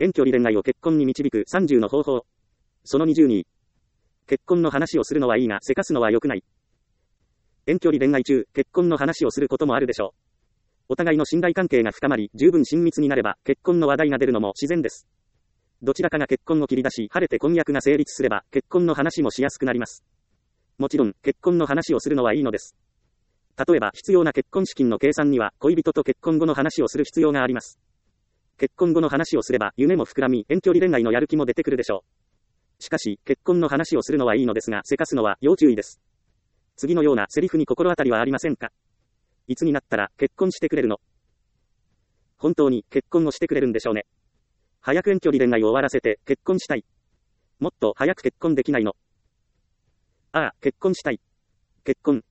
遠距離恋愛を結婚に導く30の方法。その22。結婚の話をするのはいいが、せかすのは良くない。遠距離恋愛中、結婚の話をすることもあるでしょう。お互いの信頼関係が深まり、十分親密になれば、結婚の話題が出るのも自然です。どちらかが結婚を切り出し、晴れて婚約が成立すれば、結婚の話もしやすくなります。もちろん、結婚の話をするのはいいのです。例えば、必要な結婚資金の計算には、恋人と結婚後の話をする必要があります。結婚後の話をすれば、夢も膨らみ、遠距離恋愛のやる気も出てくるでしょう。しかし、結婚の話をするのはいいのですが、せかすのは要注意です。次のようなセリフに心当たりはありませんか？いつになったら結婚してくれるの？本当に結婚をしてくれるんでしょうね。早く遠距離恋愛を終わらせて結婚したい。もっと早く結婚できないの？ああ、結婚したい。結婚。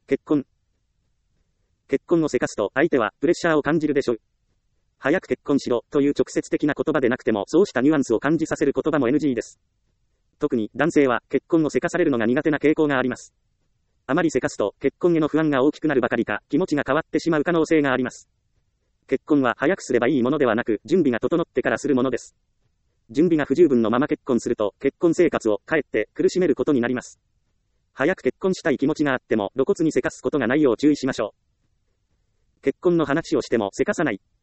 結婚をせかすと相手はプレッシャーを感じるでしょう。早く結婚しろという直接的な言葉でなくてもそうしたニュアンスを感じさせる言葉も NG です。特に男性は結婚をせかされるのが苦手な傾向があります。あまりせかすと結婚への不安が大きくなるばかりか気持ちが変わってしまう可能性があります。結婚は早くすればいいものではなく準備が整ってからするものです。準備が不十分のまま結婚すると結婚生活をかえって苦しめることになります。早く結婚したい気持ちがあっても露骨にせかすことがないよう注意しましょう。結婚の話をしてもせかさない。